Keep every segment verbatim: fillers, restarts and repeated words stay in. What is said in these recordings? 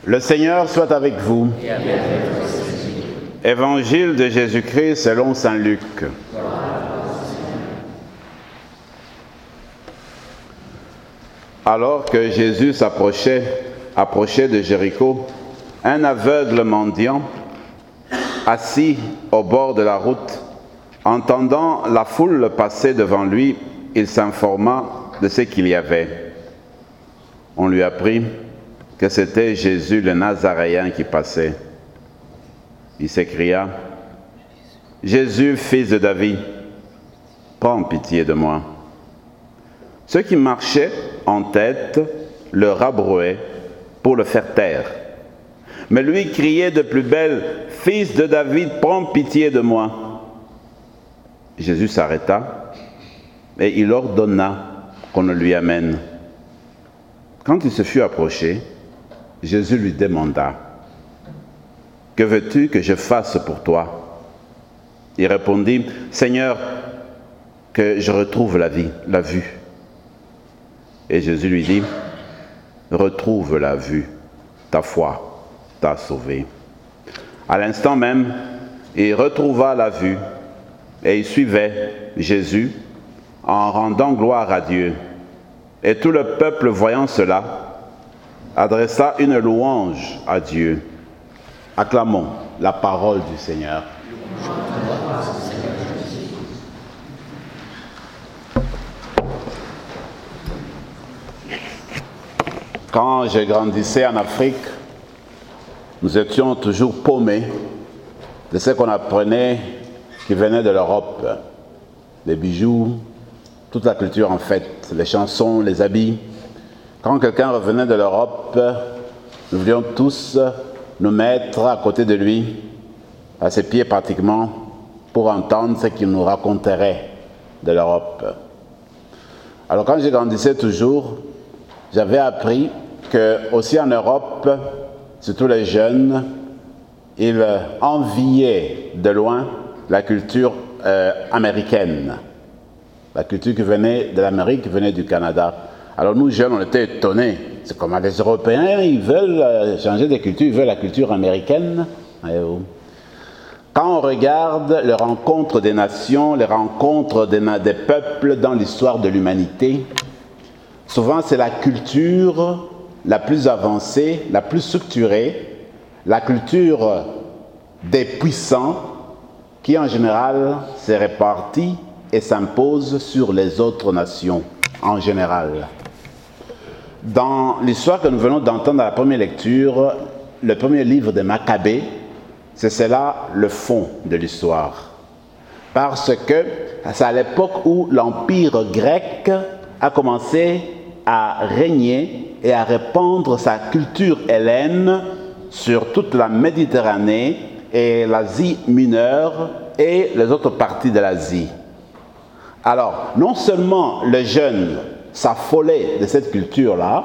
Le Seigneur soit avec vous. Et avec votre esprit. Évangile de Jésus-Christ selon saint Luc. Alors que Jésus s'approchait, approchait de Jéricho, un aveugle mendiant, assis au bord de la route, entendant la foule passer devant lui, il s'informa de ce qu'il y avait. On lui apprit que c'était Jésus le Nazaréen qui passait. Il s'écria, « Jésus, fils de David, prends pitié de moi. » Ceux qui marchaient en tête le rabrouaient pour le faire taire. Mais lui criait de plus belle, « Fils de David, prends pitié de moi. » Jésus s'arrêta et il ordonna qu'on le lui amène. Quand il se fut approché, Jésus lui demanda, « Que veux-tu que je fasse pour toi ?» Il répondit, « Seigneur, que je retrouve la vie, la vue. » Et Jésus lui dit, « Retrouve la vue, ta foi t'a sauvé. » À l'instant même, il retrouva la vue et il suivait Jésus en rendant gloire à Dieu. Et tout le peuple, voyant cela, adressa une louange à Dieu. Acclamons la parole du Seigneur. Quand je grandissais en Afrique, nous étions toujours paumés de ce qu'on apprenait qui venait de l'Europe. Les bijoux, toute la culture en fait, les chansons, les habits. Quand quelqu'un revenait de l'Europe, nous voulions tous nous mettre à côté de lui, à ses pieds pratiquement, pour entendre ce qu'il nous raconterait de l'Europe. Alors quand je grandissais toujours, j'avais appris que aussi en Europe, surtout les jeunes, ils enviaient de loin la culture euh, américaine. La culture qui venait de l'Amérique, qui venait du Canada. Alors nous, jeunes, on était étonnés. C'est comme les Européens, ils veulent changer de culture, ils veulent la culture américaine. Quand on regarde les rencontres des nations, les rencontres des, des peuples dans l'histoire de l'humanité, souvent c'est la culture la plus avancée, la plus structurée, la culture des puissants qui en général s'est répartie et s'impose sur les autres nations en général. Dans l'histoire que nous venons d'entendre à la première lecture, le premier livre de Maccabée, c'est cela le fond de l'histoire. Parce que c'est à l'époque où l'Empire grec a commencé à régner et à répandre sa culture hellène sur toute la Méditerranée et l'Asie mineure et les autres parties de l'Asie. Alors, non seulement les jeunes s'affolaient de cette culture-là,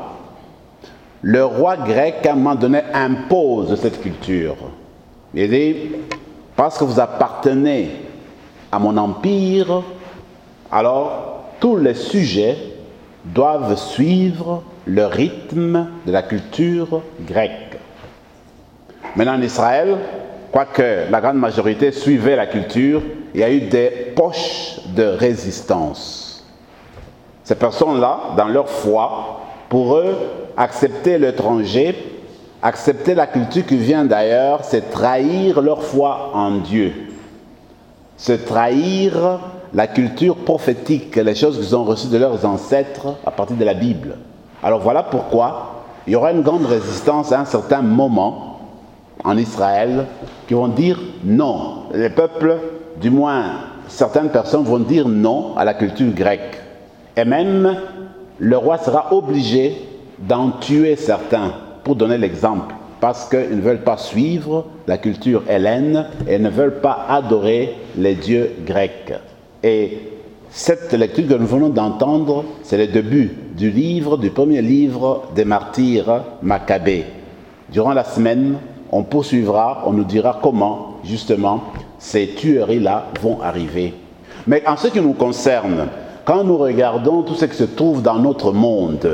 le roi grec, à un moment donné, impose cette culture. Il dit, parce que vous appartenez à mon empire, alors tous les sujets doivent suivre le rythme de la culture grecque. Maintenant, en Israël, quoique la grande majorité suivait la culture, il y a eu des poches de résistance. Ces personnes-là, dans leur foi, pour eux, accepter l'étranger, accepter la culture qui vient d'ailleurs, c'est trahir leur foi en Dieu. C'est trahir la culture prophétique, les choses qu'ils ont reçues de leurs ancêtres à partir de la Bible. Alors voilà pourquoi il y aura une grande résistance à un certain moment en Israël qui vont dire non. Les peuples, du moins certaines personnes, vont dire non à la culture grecque. Et même le roi sera obligé d'en tuer certains pour donner l'exemple, parce qu'ils ne veulent pas suivre la culture hellène et ne veulent pas adorer les dieux grecs. Et cette lecture que nous venons d'entendre, c'est le début du livre, du premier livre des martyrs Maccabées. Durant la semaine, on poursuivra, on nous dira comment, justement, ces tueries-là vont arriver. Mais en ce qui nous concerne, quand nous regardons tout ce qui se trouve dans notre monde,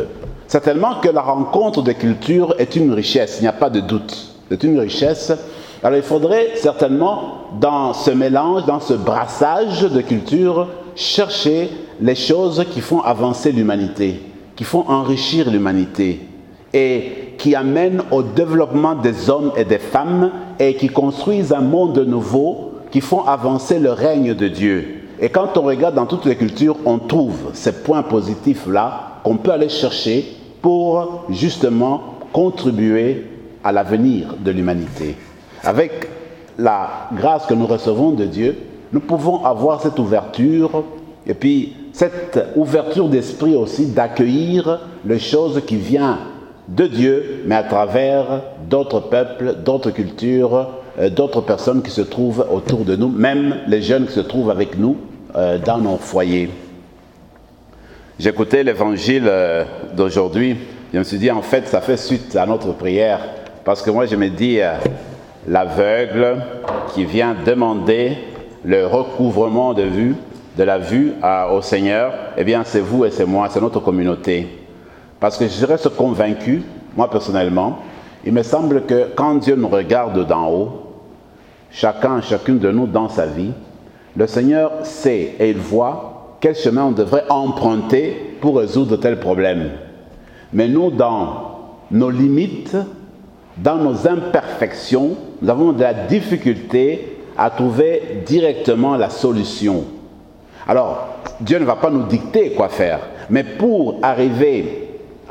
Certainement que la rencontre des cultures est une richesse, il n'y a pas de doute. C'est une richesse. Alors il faudrait certainement, dans ce mélange, dans ce brassage de cultures, chercher les choses qui font avancer l'humanité, qui font enrichir l'humanité et qui amènent au développement des hommes et des femmes et qui construisent un monde nouveau, qui font avancer le règne de Dieu. Et quand on regarde dans toutes les cultures, on trouve ces points positifs-là qu'on peut aller chercher pour justement contribuer à l'avenir de l'humanité. Avec la grâce que nous recevons de Dieu, nous pouvons avoir cette ouverture et puis cette ouverture d'esprit aussi d'accueillir les choses qui viennent de Dieu, mais à travers d'autres peuples, d'autres cultures, euh, d'autres personnes qui se trouvent autour de nous, même les jeunes qui se trouvent avec nous euh, dans nos foyers. J'écoutais l'évangile euh, d'aujourd'hui, je me suis dit en fait ça fait suite à notre prière, parce que moi je me dis euh, l'aveugle qui vient demander le recouvrement de vue, de la vue à, au Seigneur, eh bien c'est vous et c'est moi, c'est notre communauté. Parce que je reste convaincu, moi personnellement, il me semble que quand Dieu nous regarde d'en haut, chacun, chacune de nous dans sa vie, le Seigneur sait et il voit quel chemin on devrait emprunter pour résoudre tel problème. Mais nous, dans nos limites, dans nos imperfections, nous avons de la difficulté à trouver directement la solution. Alors, Dieu ne va pas nous dicter quoi faire, mais pour arriver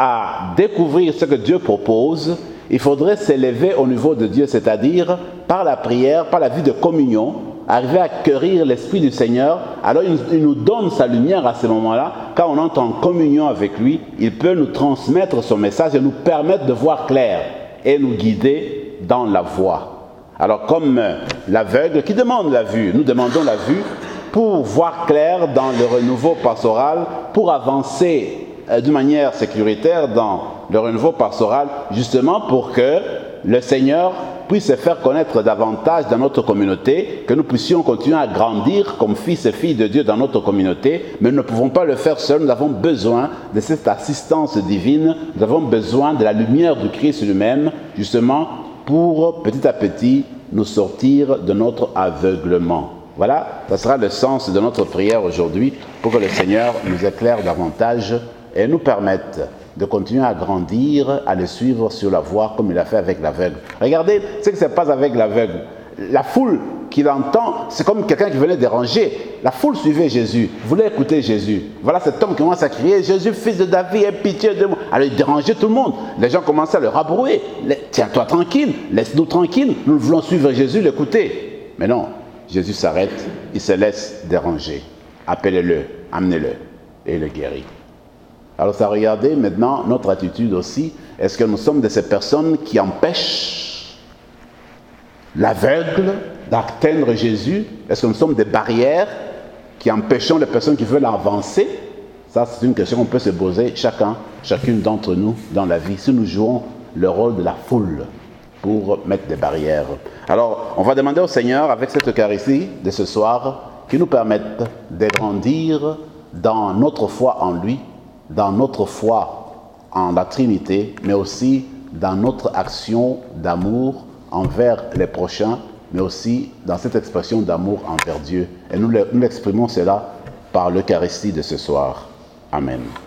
à découvrir ce que Dieu propose, il faudrait s'élever au niveau de Dieu, c'est-à-dire par la prière, par la vie de communion, arriver à acquérir l'Esprit du Seigneur. Alors il, il nous donne sa lumière à ce moment-là. Quand on entre en communion avec lui, il peut nous transmettre son message et nous permettre de voir clair et nous guider dans la voie. Alors comme l'aveugle qui demande la vue, nous demandons la vue pour voir clair dans le renouveau pastoral, pour avancer d'une manière sécuritaire dans le renouveau pastoral, justement pour que le Seigneur puisse se faire connaître davantage dans notre communauté, que nous puissions continuer à grandir comme fils et filles de Dieu dans notre communauté, mais nous ne pouvons pas le faire seuls, nous avons besoin de cette assistance divine, nous avons besoin de la lumière du Christ lui-même, justement pour petit à petit nous sortir de notre aveuglement. Voilà, ce sera le sens de notre prière aujourd'hui, pour que le Seigneur nous éclaire davantage et nous permette de continuer à grandir, à le suivre sur la voie comme il a fait avec l'aveugle. Regardez ce qui se passe avec l'aveugle. La foule qui l'entend, c'est comme quelqu'un qui venait déranger. La foule suivait Jésus, voulait écouter Jésus. Voilà cet homme qui commence à crier « Jésus, fils de David, aie pitié de moi ». Alors il dérangeait tout le monde. Les gens commençaient à le rabrouer. « Tiens-toi tranquille, laisse-nous tranquille, nous voulons suivre Jésus, l'écouter ». Mais non, Jésus s'arrête, il se laisse déranger. Appelez-le, amenez-le et il le guérit. Alors, ça regardez maintenant notre attitude aussi. Est-ce que nous sommes de ces personnes qui empêchent l'aveugle d'atteindre Jésus? Est-ce que nous sommes des barrières qui empêchons les personnes qui veulent avancer? Ça, c'est une question qu'on peut se poser chacun, chacune d'entre nous dans la vie. Si nous jouons le rôle de la foule pour mettre des barrières. Alors, on va demander au Seigneur, avec cette Eucharistie de ce soir, qu'il nous permette de grandir dans notre foi en lui, dans notre foi en la Trinité, mais aussi dans notre action d'amour envers les prochains, mais aussi dans cette expression d'amour envers Dieu. Et nous l'exprimons cela par l'Eucharistie de ce soir. Amen.